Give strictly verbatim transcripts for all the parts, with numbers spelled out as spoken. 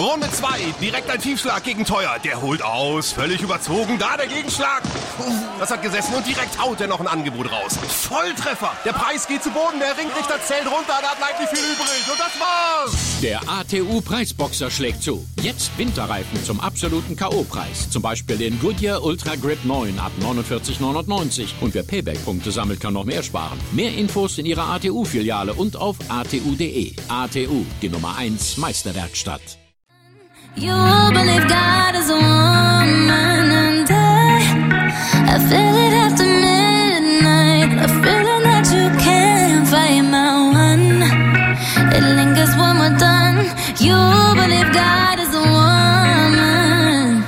Runde zwei, direkt ein Tiefschlag gegen Teuer. Der holt aus, völlig überzogen, da der Gegenschlag. Das hat gesessen und direkt haut er noch ein Angebot raus. Volltreffer, der Preis geht zu Boden, der Ringrichter zählt runter, da bleibt nicht viel übrig und das war's. Der A T U-Preisboxer schlägt zu. Jetzt Winterreifen zum absoluten K O-Preis. Zum Beispiel den Goodyear Ultra Grip neun ab neunundvierzig neunundneunzig. Und wer Payback-Punkte sammelt, kann noch mehr sparen. Mehr Infos in Ihrer A T U-Filiale und auf a t u punkt d e. A T U, die Nummer eins Meisterwerkstatt. You believe God is a woman and I, I feel it after midnight, a feeling that you can't fight my one. It lingers when we're done. You believe God is a woman.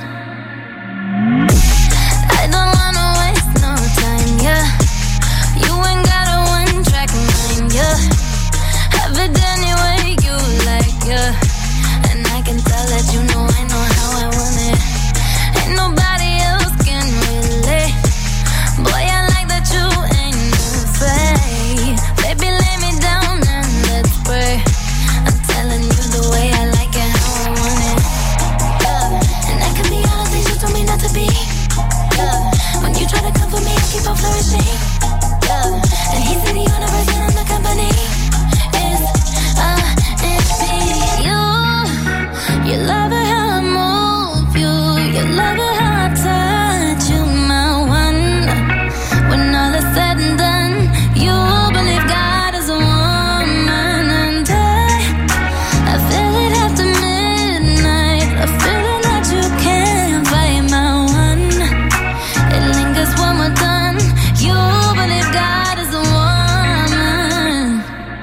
I don't wanna waste no time, yeah. You ain't got a one-track mind, yeah. Have it any way you like, yeah. And I can tell that you know I know how I want it. Ain't nobody else can relate. Boy, I like that you ain't afraid. Baby, lay me down and let's pray. I'm telling you the way I like it, how I want it. Yeah. And I can be all the things you told me not to be. Yeah. When you try to come for me, I keep on flourishing. Yeah. And he's the universe and I'm the company. It's uh, it's me. You, you love it how I move you. You love it how I touch you, my one. When all is said and done, you believe God is a woman and I, I feel it after midnight, a feeling that you can't fight, my one. It lingers when we're done. You believe God is a woman.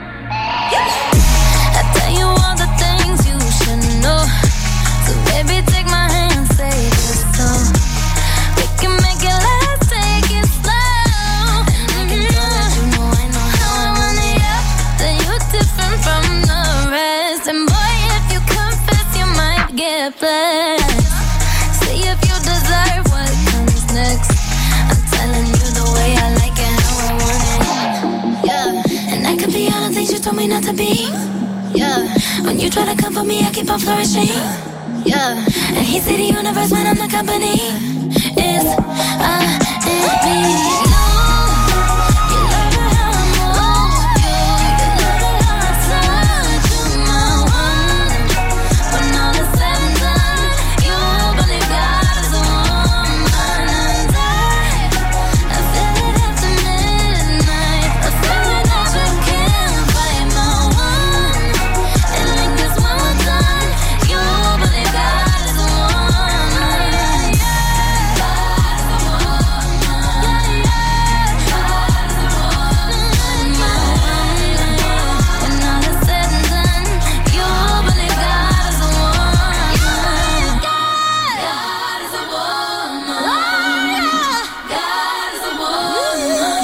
I tell you all the things you should know. So baby, take my hand, say this so we can make it last, take it slow. And I can tell that you know I know how I want it, yeah. That you're different from the rest. And boy, if you confess, you might get blessed. See if you deserve what comes next. I'm telling you the way I like it, how I want it, yeah. And I could be all the things you told me not to be. Yeah, when you try to come for me, I keep on flourishing. Yeah, and he see the universe when I'm the company. It's uh, it's me. You, you love it how I move you. You love it how I touch you, my one. When all is said and done, you believe God is a woman and I, I feel it after midnight. A feeling that you can't fight, my one. It lingers when we're done. You believe God is a woman. God is a woman. Yeah, yeah. God is a woman. My one. When all is said and done, you believe God is a woman. God is a woman. God is a woman.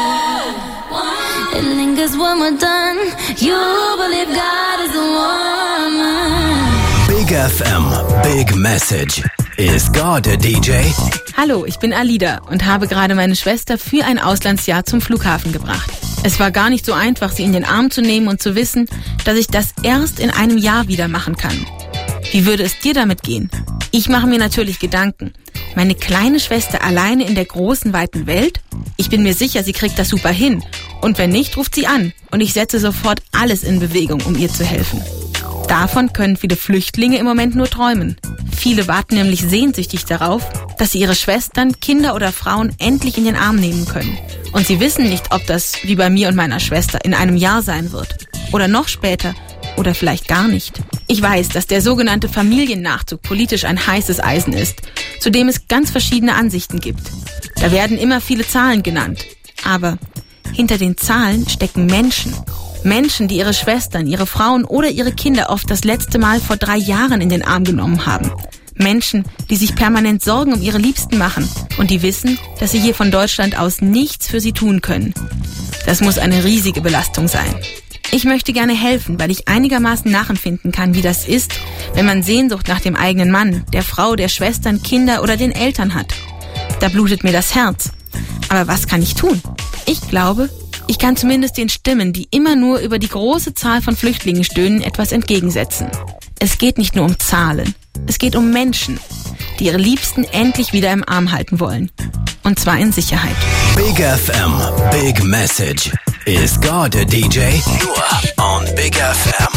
Yeah. It lingers when we're done. You believe God is a woman. Big F M, Big Message. Is God a D J? Hallo, ich bin Alida und habe gerade meine Schwester für ein Auslandsjahr zum Flughafen gebracht. Es war gar nicht so einfach, sie in den Arm zu nehmen und zu wissen, dass ich das erst in einem Jahr wieder machen kann. Wie würde es dir damit gehen? Ich mache mir natürlich Gedanken. Meine kleine Schwester alleine in der großen, weiten Welt? Ich bin mir sicher, sie kriegt das super hin. Und wenn nicht, ruft sie an. Und ich setze sofort alles in Bewegung, um ihr zu helfen. Davon können viele Flüchtlinge im Moment nur träumen. Viele warten nämlich sehnsüchtig darauf, dass sie ihre Schwestern, Kinder oder Frauen endlich in den Arm nehmen können. Und sie wissen nicht, ob das, wie bei mir und meiner Schwester, in einem Jahr sein wird. Oder noch später. Oder vielleicht gar nicht. Ich weiß, dass der sogenannte Familiennachzug politisch ein heißes Eisen ist, zu dem es ganz verschiedene Ansichten gibt. Da werden immer viele Zahlen genannt. Aber hinter den Zahlen stecken Menschen. Menschen, die ihre Schwestern, ihre Frauen oder ihre Kinder oft das letzte Mal vor drei Jahren in den Arm genommen haben. Menschen, die sich permanent Sorgen um ihre Liebsten machen und die wissen, dass sie hier von Deutschland aus nichts für sie tun können. Das muss eine riesige Belastung sein. Ich möchte gerne helfen, weil ich einigermaßen nachempfinden kann, wie das ist, wenn man Sehnsucht nach dem eigenen Mann, der Frau, der Schwestern, Kinder oder den Eltern hat. Da blutet mir das Herz. Aber was kann ich tun? Ich glaube, ich kann zumindest den Stimmen, die immer nur über die große Zahl von Flüchtlingen stöhnen, etwas entgegensetzen. Es geht nicht nur um Zahlen. Es geht um Menschen, die ihre Liebsten endlich wieder im Arm halten wollen. Und zwar in Sicherheit. Big F M, Big Message. Is God a D J? Nur on Big F M.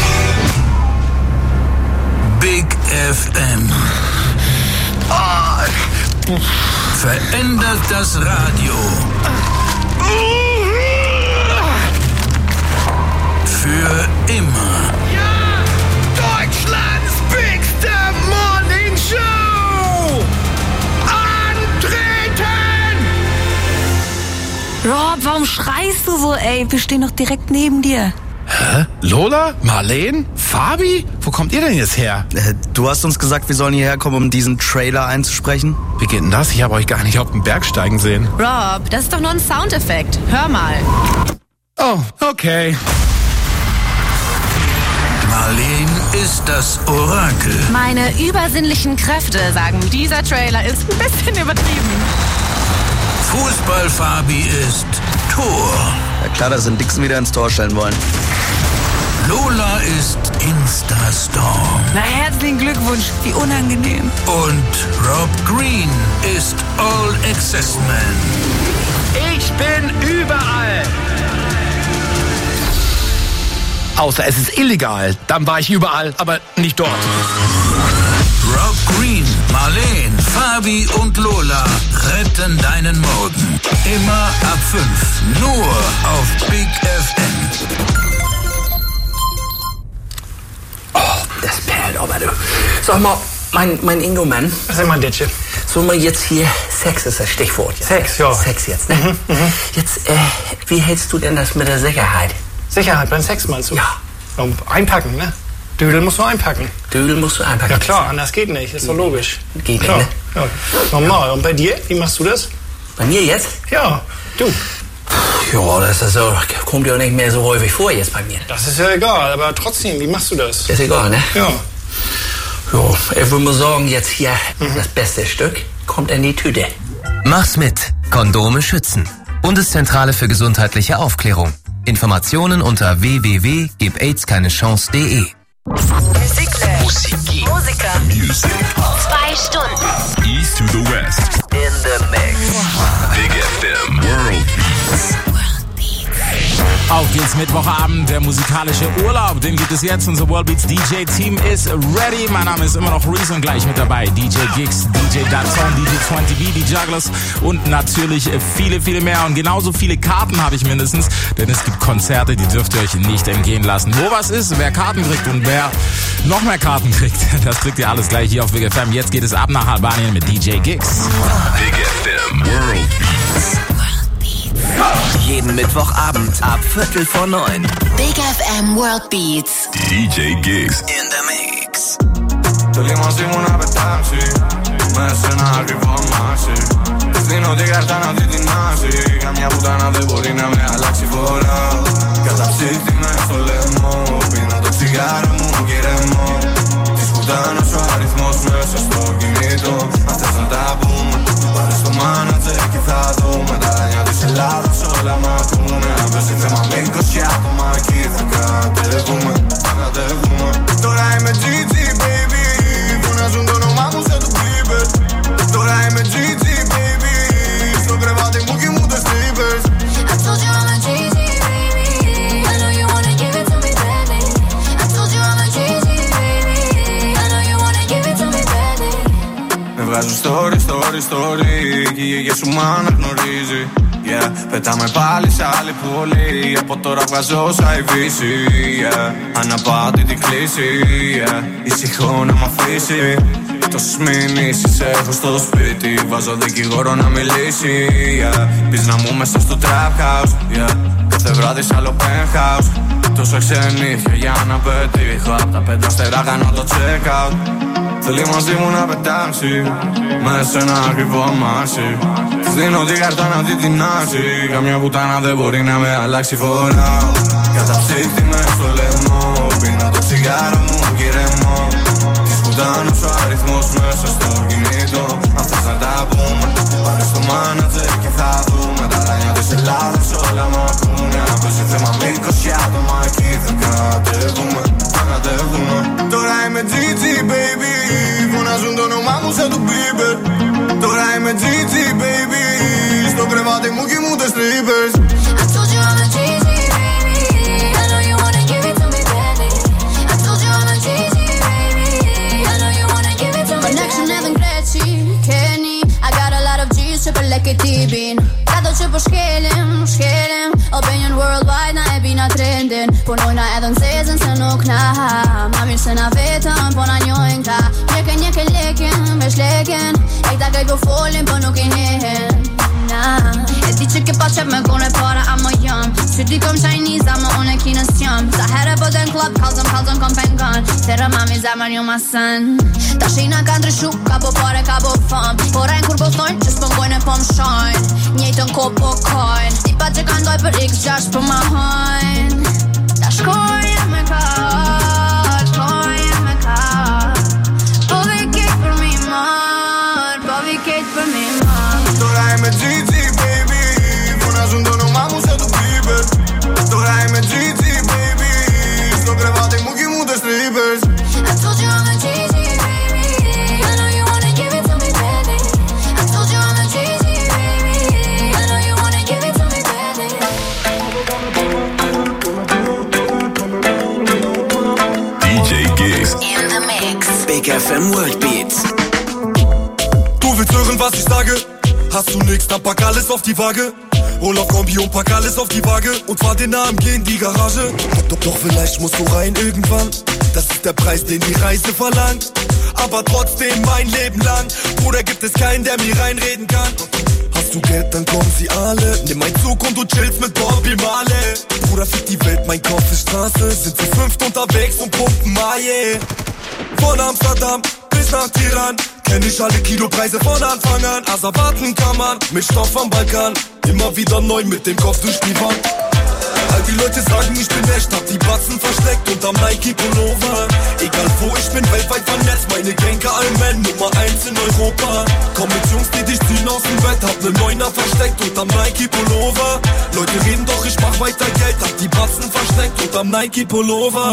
Big F M. Oh. Verändert das Radio. Für immer. Ja! Deutschlands bigste Morning Show! Antreten! Rob, warum schreist du so, ey? Wir stehen doch direkt neben dir. Hä? Lola? Marleen? Fabi? Wo kommt ihr denn jetzt her? Äh, du hast uns gesagt, wir sollen hierher kommen, um diesen Trailer einzusprechen. Wie geht denn das? Ich habe euch gar nicht auf dem Berg steigen sehen. Rob, das ist doch nur ein Soundeffekt. Hör mal. Oh, okay. Marleen ist das Orakel. Meine übersinnlichen Kräfte sagen, dieser Trailer ist ein bisschen übertrieben. Fußball-Fabi ist Tor. Ja klar, dass sie den Dixon wieder ins Tor stellen wollen. Lola ist Instastorm. Na, herzlichen Glückwunsch. Wie unangenehm. Und Rob Green ist All Access Man. Ich bin überall! Außer es ist illegal. Dann war ich überall, aber nicht dort. Rob Green, Marleen, Fabi und Lola retten deinen Morgen. Immer ab fünf. Nur auf Big F M. Oh, das perlt aber, du. Sag mal, mein, mein Ingo-Mann. Was ist mein Ditsche? Sollen wir jetzt hier, Sex ist das Stichwort. Jetzt, Sex, ja. Sex jetzt, ne? Mhm, mhm. Jetzt, äh, wie hältst du denn das mit der Sicherheit? Sicherheit beim Sex meinst du? Ja. Und einpacken, ne? Dödel musst du einpacken. Dödel musst du einpacken. Ja klar, anders geht nicht, ist doch logisch. Geht klar. nicht, ne? Ja. Normal. Und bei dir, wie machst du das? Bei mir jetzt? Ja, du. Ja, das ist so, kommt ja nicht mehr so häufig vor jetzt bei mir. Das ist ja egal, aber trotzdem, wie machst du das? Ist egal, ne? Ja. Ja, ich würde mal sagen, jetzt hier mhm. das beste Stück kommt in die Tüte. Mach's mit. Kondome schützen. Bundeszentrale für gesundheitliche Aufklärung. Informationen unter w w w punkt gib aids keine chance punkt de. Musikland. Musik. Musiker. Music. Zwei Stunden. East to the west. In the mix. Big F M. World Beats. Auf geht's Mittwochabend, der musikalische Urlaub, den gibt es jetzt. Unser World Beats D J-Team ist ready. Mein Name ist immer noch Reese und gleich mit dabei D J Giggs, D J Dazone, D J zwanzig B, die Jugglers und natürlich viele, viele mehr. Und genauso viele Karten habe ich mindestens, denn es gibt Konzerte, die dürft ihr euch nicht entgehen lassen. Wo was ist, wer Karten kriegt und wer noch mehr Karten kriegt, das kriegt ihr alles gleich hier auf Big F M. Jetzt geht es ab nach Albanien mit D J Giggs. Big F M World Beats. Jeden Mittwochabend ab Viertel vor neun. Big F M World Beats. D J Giggs. In the mix. Το λιμόσι μου να πετάξει, με σένα ακριβό μάξι. Δίνω την κάρτα να δει την άση. Καμιά πουτάνα δεν μπορεί να με αλλάξει φορά. Καταψύχτη με στο λαιμό. Πίνω το τσιγάρο μου και ρεμώ. Της πουτάνας ο αριθμός μέσα στο κινητό. Αν θες να τα πούμε, πάρε στο μάνατζερ και θα δούμε. Τα νέα της Ελλάδας όλα μ' ακούνε. Αν πέσει θέμα με είκοσι άτομα εκεί θα κατεβούμε. Θα κατεβούμε. Τώρα είμαι τζι τζι baby. Φωνάζουν το όνομά μου σαν το Bieber. Τώρα είμαι τζι τζι baby. Στο κρεβάτι μου κοιμούνται strippers. I told you I'm a G G baby. I know you wanna give it to me badly. I told you I'm a G G baby. I know you wanna give it to me badly. Με βγάζουν story, story, story. Και η γιαγιά σου μ' αναγνωρίζει. Yeah, πετάμε πάλι σε άλλη πόλη. Από τώρα βγάζω όσα η βύση. Yeah, αναπάτητη κλίση. Yeah, ησυχώ να μ' αφήσει. Τόσες μηνύσεις έχω στο σπίτι. Βάζω δικηγόρο να μιλήσει. Yeah, πίσνα μου μέσα στο trap house. Yeah, κάθε βράδυ σ' άλλο penthouse. Τόσα ξενύχια για να πετύχω. Απ' τα πέντε αστερά κάνω το check out. Θέλει μαζί μου να πετάξει. Με σένα ακριβό αμάξι. Της δίνω την κάρτα να δει την άση. Καμιά πουτάνα δεν μπορεί να με αλλάξει φορά. Καταψύχτη με στο λαιμό. Πίνω το τσιγάρο μου και ρεμώ. Της πουτάνας ο αριθμός μέσα στο κινητό. Αν θες να τα πούμε, πάρε στο μάνατζερ και θα δούμε. Τα λάνια της Ελλάδας όλα μ' ακούνε. Αν πέσει θέμα με είκοσι άτομα εκεί θα κατεβούμε. Θα κατεβούμε. Τώρα είμαι τζι baby. Până ajung eu nu m-am să tu bibe. Τώρα είμαι Gigi, baby. Στο κρεβάτι μου κοιμούνται strippers. I told you I'm a Gigi, baby. I know you wanna give it to me badly. I told you I'm a Gigi, baby. I know you wanna give it to me badly. Connection edhe Greqi, Kenny. I got a lot of G's që për lek e tibin. Kado që për shkelim, shkelim. Opinion worldwide, na e bina trendin. Punojna edhe në zezën se nuk na ha. Ma mirë se na vetëm, po na njojnë ta. Njeke njeke lekin, me shlekin. E këta kajt po folin, po nuk i njehen. E di që ke pa qep me kone para, ama jam Që di kom Chinese, ama unë e kinës jam Sa herë po den club, kalzëm, kalzëm, kom pengon Tere mami zemër ju ma sën Ta shina ka ndryshu, ka po pare, ka po fam Po rejnë kur po thojnë, që s'pëngojnë e po më shojnë Njejtën ko po kojnë Ti pa që ka ndoj për x gjasht po ma hojnë Ta shkojnë me ka, shkojnë me ka Po vi kejt për mi mar, po vi kejt për mi mar Τώρα είμαι Gigi, baby. Φωνάζουν το όνομά μου σαν το Bieber. Τώρα είμαι Gigi, baby. Στο κρεβάτι μου κοιμούνται strippers. I told you I'm a Gigi, baby. I know you wanna give it to me badly. I told you I'm a Gigi, baby. I know you wanna give it to me badly. D J Gigs In the mix. Big F M World Beats. Du willst hören, was ich sage? Hast du nix, dann pack alles auf die Waage. Hol auf Kombi und pack alles auf die Waage. Und fahr den A M G in die Garage. Doch, doch, doch, vielleicht musst du rein irgendwann. Das ist der Preis, den die Reise verlangt. Aber trotzdem mein Leben lang. Bruder, gibt es keinen, der mir reinreden kann. Hast du Geld, dann kommen sie alle. Nimm mein Zug und du chillst mit Bobby Marley. Bruder, fick die Welt, mein Kopf ist Straße. Sind zu fünft unterwegs und pumpen Maie. Von Amsterdam bis nach Tiran. Kenn ich alle Kilopreise von Anfang an. Also warten kann man mit Stoff am Balkan. Immer wieder neu mit dem Kopf durch die Wand. All die Leute sagen, ich bin echt, hab die Batzen versteckt unterm Nike Pullover. Egal wo ich bin, weltweit vernetzt, meine Genker Allman, Nummer eins in Europa. Komm mit Jungs, die dich ziehen aus dem Bett, hab ne Neuner versteckt unterm Nike Pullover. Leute reden doch, ich mach weiter Geld, hab die Batzen versteckt unterm Nike Pullover.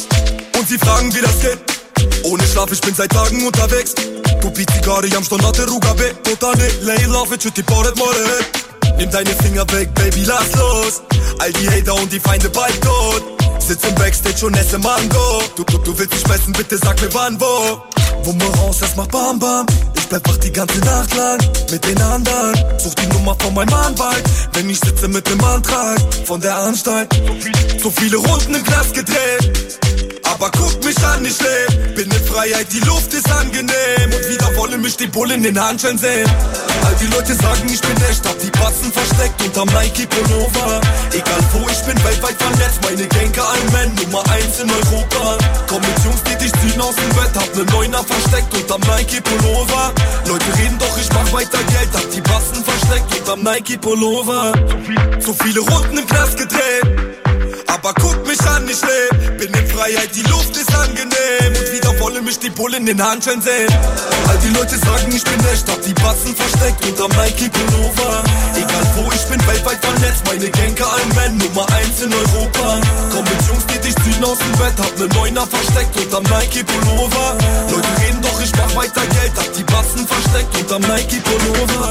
Und sie fragen, wie das geht. Ohne Schlaf, ich bin seit Tagen unterwegs. Kupi cigare, jam ștonate rugabe. Totale, lei love, ce ti poret more. Nimm deine Finger weg, Baby, lass los. All die Hater und die Feinde bald tot. Sitz im Backstage und esse Mango. Du, du, du willst mich messen, bitte sag mir wann, wo. Wumme raus, das macht Bam Bam. Ich bleib wach die ganze Nacht lang mit den anderen. Such die Nummer von meinem Anwalt, wenn ich sitze mit dem Antrag von der Anstalt. So viele Runden im Glas gedreht. Aber guck mich an, ich leb. Bin in Freiheit, die Luft ist angenehm. Und wieder wollen mich die Bullen in den Handschellen sehen. All die Leute sagen, ich bin echt, hab die Batzen versteckt unterm Nike Pullover. Egal wo ich bin, weltweit vernetzt, meine Genker Allman, Nummer eins in Europa. Komm mit Jungs, die dich ziehen aus dem Bett, hab ne Neuner versteckt unterm Nike Pullover. Leute reden doch, ich mach weiter Geld, hab die Batzen versteckt unterm Nike Pullover. So viele Runden im Glas gedreht. Aber guck mich an, ich leb. Bin in Freiheit, die Luft ist angenehm. Und wieder wollen mich die Bullen in den Handschellen sehen. All die Leute sagen, ich bin echt, hab die Batzen versteckt unterm Nike Pullover. Egal wo ich bin, weltweit vernetzt, meine Genker Allman, Nummer eins in Europa. Komm mit Jungs, die dich ziehen aus dem Bett, hab ne Neuner versteckt unterm Nike Pullover. Leute reden doch, ich mach weiter Geld, hab die Batzen versteckt unterm Nike Pullover.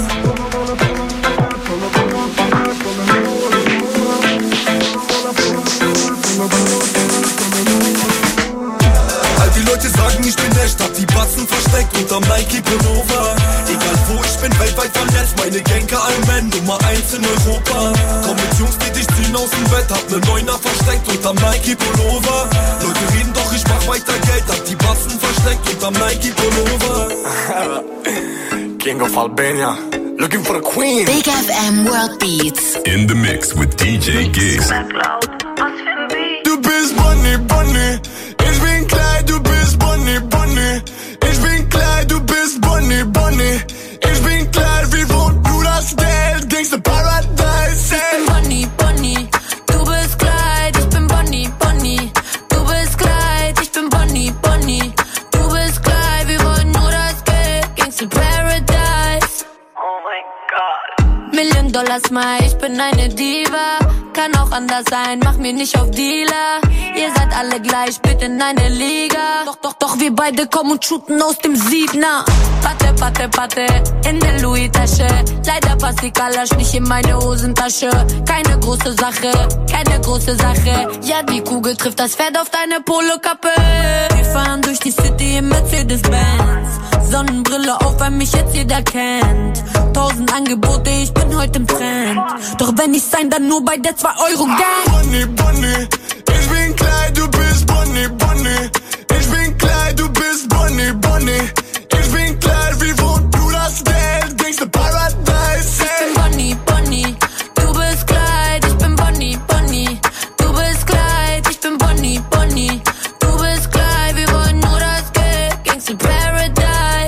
All die Leute sagen, ich bin echt, hab die Batzen versteckt unterm Nike Pullover. Egal wo ich bin, weltweit vernetzt, meine Genker Allman, Nummer eins in Europa. Komm mit Jungs, die dich ziehen aus dem Bett, hab ne Neuner versteckt unterm Nike Pullover. Leute reden doch, ich mach weiter Geld, hab die Batzen versteckt unterm Nike Pullover. King of Albania, looking for a queen. Big F M World Beats. In the mix with D J Gigs. Du bist Bonnie, Bonnie. Ich bin klein, du bist Bonnie, Bonnie. Ich bin klein, du bist Bonnie, Bonnie. Ich bin klein, wie wo du das Geld gingst in Paradise. Ich bin Bonnie, Bonnie. Du bist klein, ich bin Bonnie, Bonnie. Du bist klein, ich bin Bonnie, Bonnie. Du bist klein, wir wollen nur das Geld gingst in Paradise. Oh mein Gott. Million Dollar Smile, ich bin eine Diva. kann auch anders sein, mach mir nicht auf Dealer. Ihr seid alle gleich, bitte in eine Liga. Doch, doch, doch, wir beide kommen und shooten aus dem Siebner. Patte, patte, patte, in der Louis-Tasche. Leider passt die Kalasch nicht in meine Hosentasche. Keine große Sache, keine große Sache. Ja, die Kugel trifft das Pferd auf deine Polokappe. Wir fahren durch die City im Mercedes-Benz. Sonnenbrille auf, weil mich jetzt jeder kennt. Tausend Angebote, ich bin heute im Trend. Doch wenn ich sein, dann nur bei der zwei Euro Gang. Bunny, Bunny, ich bin klein, du bist Bunny, Bunny. Ich bin klein, du bist Bunny, Bunny. Ich bin klein, wie wohnt du das Geld? Gangsta Paradise. Ich bin Bunny, Bunny, du bist Kleid. Ich bin Bunny, Bunny, du bist Kleid. Ich bin Bunny, Bunny, du bist Kleid. Wir wollen nur das Geld, Gangsta Paradise.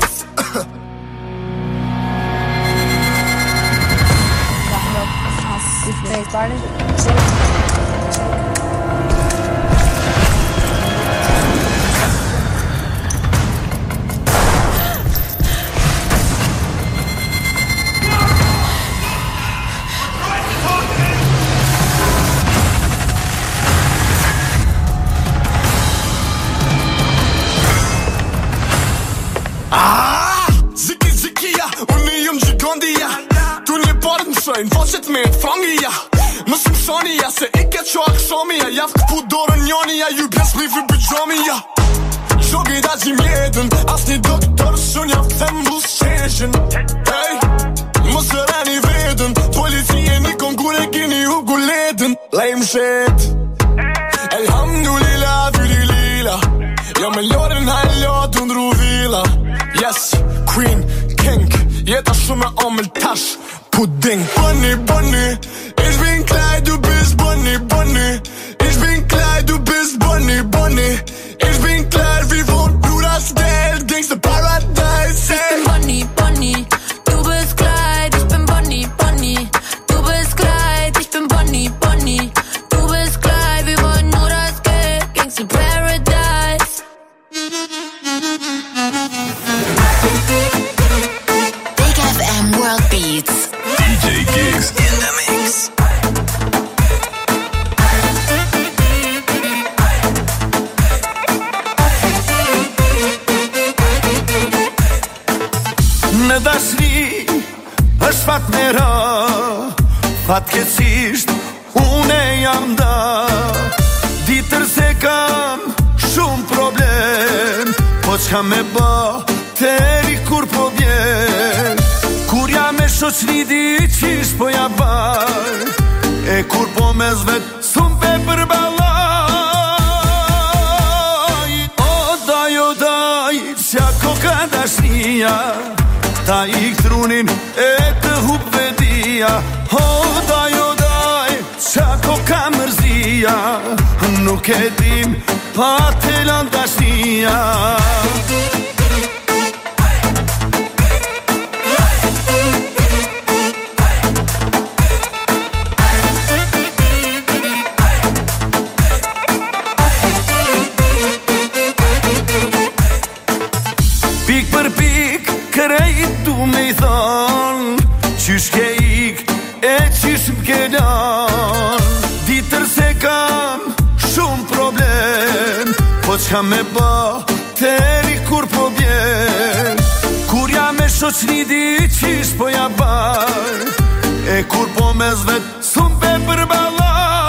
Ah, Ziki Zikia, Unium Gigondia. Tu nie pornshojn, voqet me frangia. Më shumë shonia, se I ke qo akshomia. Javë këpu dorën njonija, ju bjes mi vë bëgjomia. Shogi da gjim jetën, as një doktor shun javë them bus qeshin. Hey, mos rani vetën, policie një kongure kini u guletën. Lejmë shet, elhamdulillah, fyri lila. Ja me lorën hajlot undru vila. Yes, queen, king, jeta shumë e omel tash. Pudding, bunny, bunny. Ich bin klein, du bist bunny, bunny. Ich bin klein, du bist bunny, bunny. Ich bin klein, wie wohnt du das Geld? Gangsta Paradise. Ich bin Bunny, Bunny, du bist Kleid. Ich bin Bunny, Bunny, du bist Kleid. Ich bin Bunny, Bunny, du bist Kleid. Wir wollen nur das Geld, Gangsta Paradise. Big F M World Beats. D J Gigs in the mix. Në dashni është fat me ra, fatkeqësisht unë jam da. Ditër se kam shumë problem, po çka me bë teri kur po vjen. Kur jam me shoqni di qish po ja baj, e kur po me zvet s'un pe përballaj. O daj, o daj, qa koka dashnia, ta ik trunin e të hup vedia. O daj, o daj, qa koka mërzia, nuk e din pa të lan dashnia. Pik për pik, krejt du me I thon, qysh ke ik, e qysh m'ke lan. Ditër se kam shumë problem, po qka me ba, teri kur po vjen. Kur jam me shoqni di qish po ja baj, e kur po me zvet s'un pe përballaj.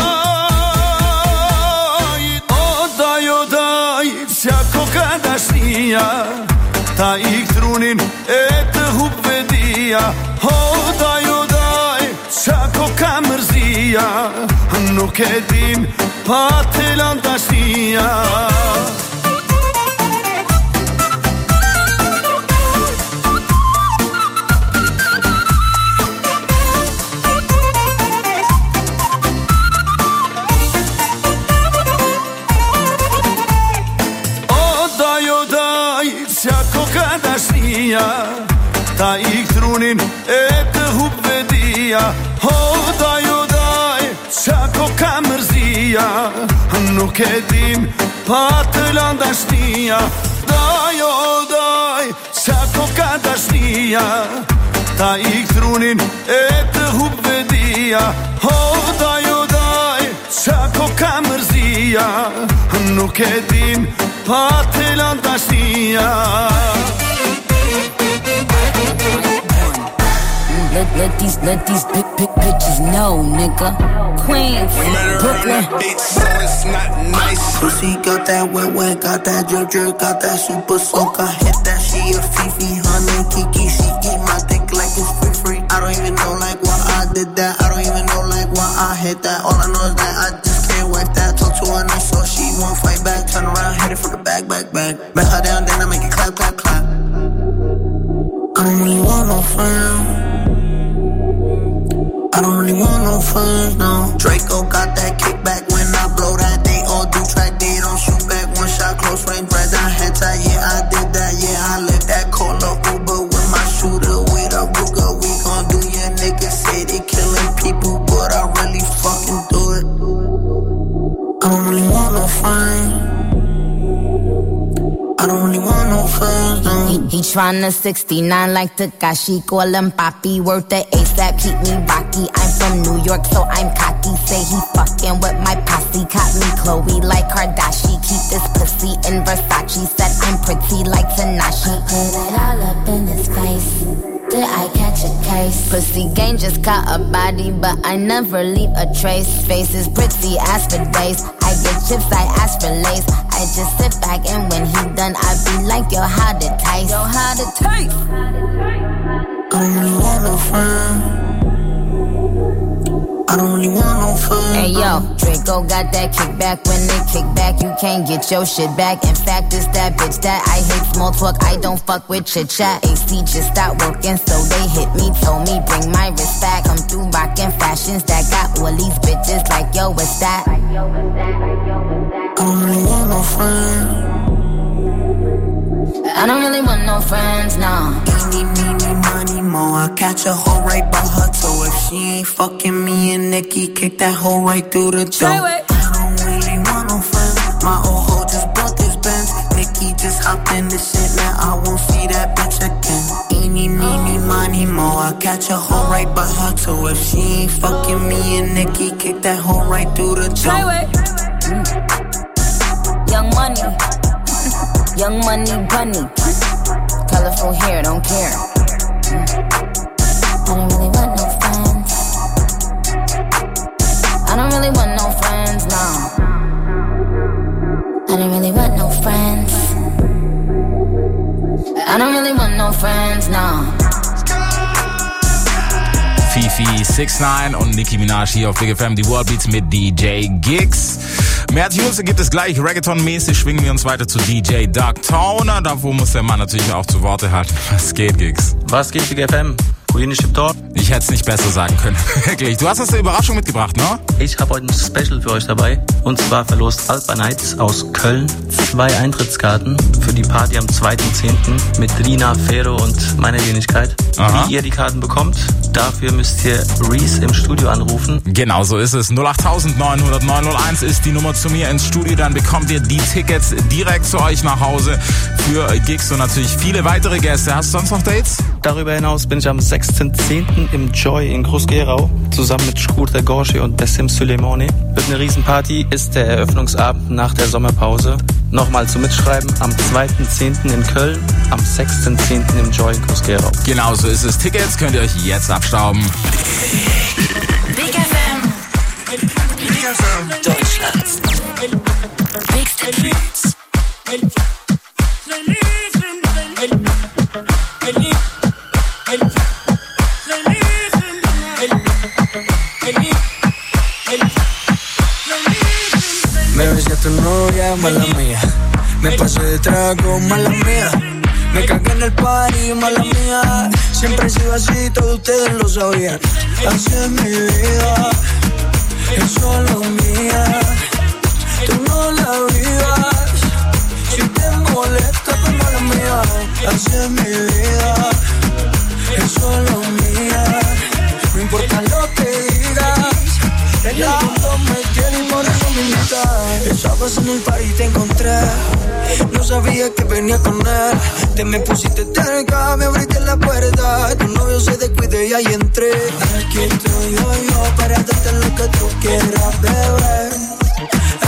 O daj, o daj, qa koka dashnia, ta ik trunin e të hup vedia. O daj, o daj, qa koka mërzia, nuk e din pa të lan dashnia. O daj, o daj, qa koka dashnia, ta ik trunin e të hup vedia. O daj, o daj, qa koka mërzia, nuk e din pa të lan dashnia. Daj, o daj, qa koka dashnia, ta ik trunin e të hup vedia. O daj, o daj, fantasia, nuk e din pa të lantasia. Let, let these, let these big, big bitches know, nigga. Queens, Brooklyn. Bitch, so it's not nice. Pussy got that wet, wet, got that drip, drip, got that super soak. I hit that, she a Fifi, honey, Kiki. She eat my dick like it's free, free. I don't even know like why I did that. I don't even know like why I hit that. All I know is that I just can't wipe that. Talk to her nice, so she won't fight back. Turn around, hit it for the back, back, back. Back her down, then I make it clap, clap, clap. I don't really want no friends. I don't really want no friends, no. Draco got that kickback when I blow that. They all do track, they don't shoot back. One shot, close range, bread down, head tie. Yeah, I did that, yeah, I lived that. Call a Uber with my shooter, with a Ruger. We gon' do your niggas say they killing people, but I really fucking do it. I don't really want no friends. I don't really want no friends, no. He, he tryna sixty-nine like Takashi, call him Papi, worth the ASAP, keep me rocky. I'm from New York, so I'm cocky. Say he fucking with my posse, caught me Chloe like Kardashian. Keep this pussy in Versace, said I'm pretty like Tanashi. Put it all up in his face. Did I catch a case? Pussy gang just caught a body, but I never leave a trace. Face is pretty as for days. I get chips, I ask for lace. I just sit back and when he done, I be like, yo, how to taste? Yo, how to taste? I don't really want no friends. I don't really want no friends. Hey yo, Draco got that kickback. When they kick back, you can't get your shit back. In fact, it's that bitch that I hate small talk. I don't fuck with chit chat. A C just stopped working, so they hit me. Told me bring my wrist back. Come through rockin' fashions that got all these bitches like yo, what's that? I don't really want no friends. I don't really want no friends, no. Eeny, meeny, money, mo. I catch a hoe right by her toe. If she ain't fucking me and Nikki, kick that hoe right through the door. I don't really want no friends. My old hoe just bought this Benz. Nikki just hopped in the shit, now I won't see that bitch again. Eeny, meeny, money, mo. I catch a hoe right by her toe. If she ain't fucking me and Nikki, kick that hoe right through the door. Mm. Young money. Young money bunny, colorful hair, don't care. Mm. I don't really want no friends. I don't really want no friends, no. I don't really want no friends. I don't really want no friends, no. Fifi, six nine und Nicki Minaj hier auf Big F M, die Worldbeats mit D J Giggs. Mehr Tunes gibt es gleich. Reggaeton-mäßig schwingen wir uns weiter zu D J Darktone. Davor muss der Mann natürlich auch zu Worte halten. Was geht, Giggs? Was geht, Big F M? Queen ist dort. Ich hätte es nicht besser sagen können. Wirklich. Du hast uns eine Überraschung mitgebracht, ne? Ich habe heute ein Special für euch dabei. Und zwar verlost Alba Nights aus Köln zwei Eintrittskarten für die Party am zweiten zehnten mit Rina, Fero und meiner Wenigkeit. Aha. Wie ihr die Karten bekommt, dafür müsst ihr Reese im Studio anrufen. Genau so ist es. null acht neun null null neun null eins ist die Nummer zu mir ins Studio. Dann bekommt ihr die Tickets direkt zu euch nach Hause für Gigs und natürlich viele weitere Gäste. Hast du sonst noch Dates? Darüber hinaus bin ich am sechsten zehnten im Joy in Groß-Gerau zusammen mit Shkurta Gorshi und Bessim Suleimani. Wird eine Riesenparty, ist der Eröffnungsabend nach der Sommerpause. Nochmal zum Mitschreiben, am zweiten zehnten in Köln, am sechsten zehnten im Joy in Groß-Gerau. Genau so ist es. Tickets könnt ihr euch jetzt abstauben. Big F M. Big F M. Deutschlands Bigste Beats. Me besé a tu novia, mala mía. Me pasé de trago, mala mía. Me cagué en el party, mala mía. Siempre he sido así, todos ustedes lo sabían. Así es mi vida, es solo mía. Tú no la vivas, si te molesta, pues mala mía. Así es mi vida, es solo mía. No importa lo que digas, ella no me quiere y por eso me invita. Estabas en el party y te encontré. No sabía que venía con él. Te me pusiste cerca, me abriste la puerta. Tu novio se descuide y ahí entré. Aquí estoy yo, yo para darte lo que tú quieras, bebé.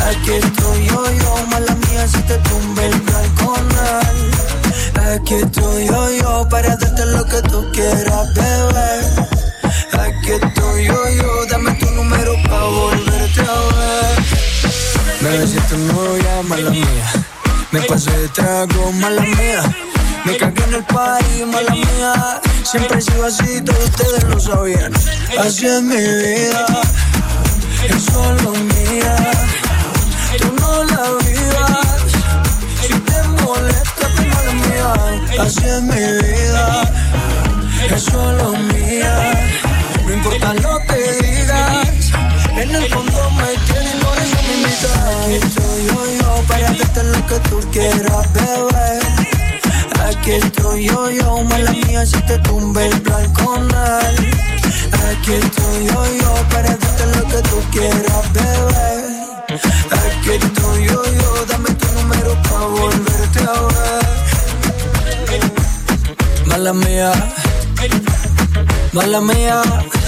Aquí estoy yo, yo, mala mía si te tumbe el balconal. Aquí estoy yo, yo, para darte lo que tú quieras, bebé. Aquí estoy yo, yo, dame tu número pa' volverte a ver. Bebé, si tu novia, mala mía. Me pasé de trago, mala mía. Me cagué en el party, mala mía. Siempre he sido así, todos ustedes lo sabían. Así es mi vida, es solo mía. Tú no la vivas, si te molesta, pues mala mía. Así es mi vida, es solo mía. No importa lo que digas, en el fondo me tienes y por eso me invitas. Estoy yo, yo, para darte lo que tú quieras, bebé. Aquí estoy yo, yo, mala mía si te tumbe el balconal. Aquí estoy yo, yo, para darte lo que tú quieras, bebé. Aquí estoy yo, yo, dame tu número pa' volverte a ver. Mala mía, mala mía,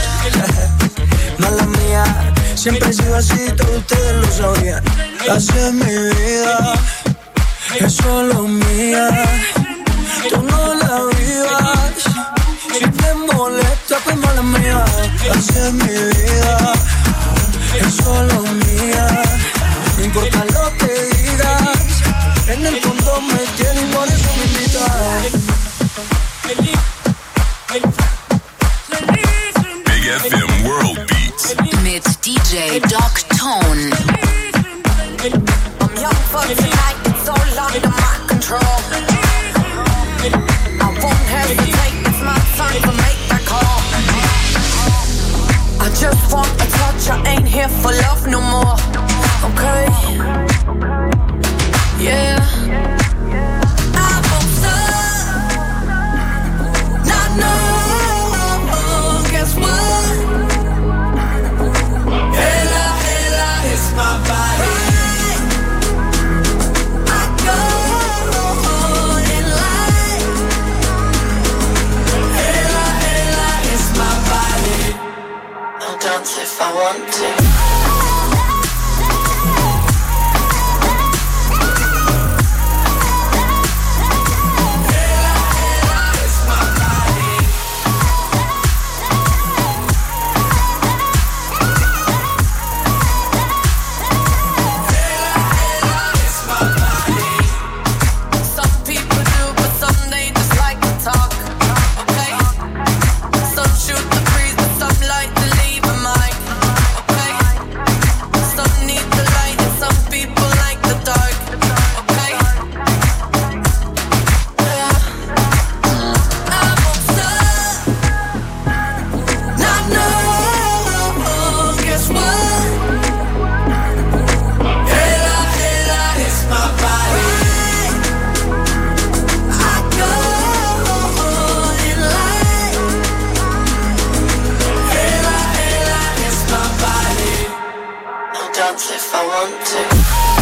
mala mía. Siempre he sido así, todos ustedes lo sabían. Así es mi vida, es solo mía. Tú no la vivas, si te molesta, pues mala mía. Así es mi vida, es solo mía. No importa lo que digas, en el fondo me tienes y por eso me invitas. Big F M World Beats mit D J Doc Tone. I'm young for tonight, it's all under my control. I won't hesitate, it's my time to make that call. I just want a touch, I ain't here for love no more. Okay, yeah. I won't stop, not no, guess what? Ella, ella is my body. Dance if I want to. If I want to.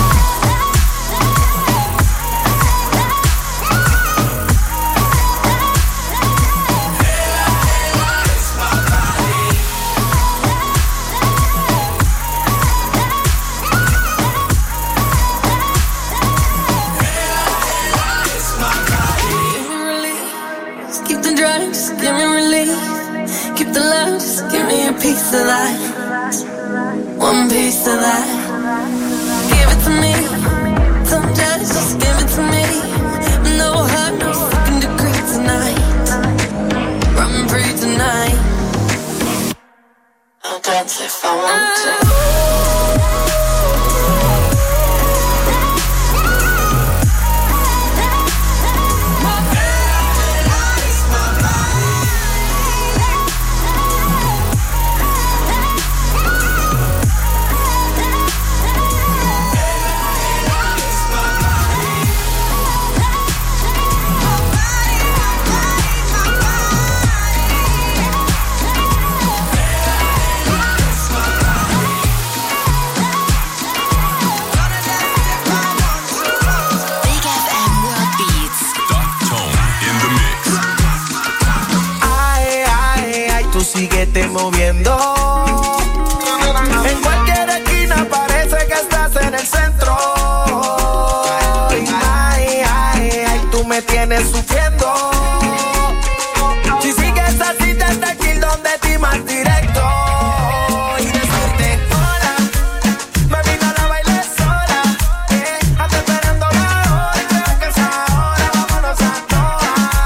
Keep the drugs, give me relief. Keep the love, just give me a piece of that. One piece of that. Give it to me. Don't judge, just give it to me. No hurt, no second degree tonight. Run free tonight. I'll dance if I want to. Moviendo en cualquier esquina parece que estás en el sufriendo.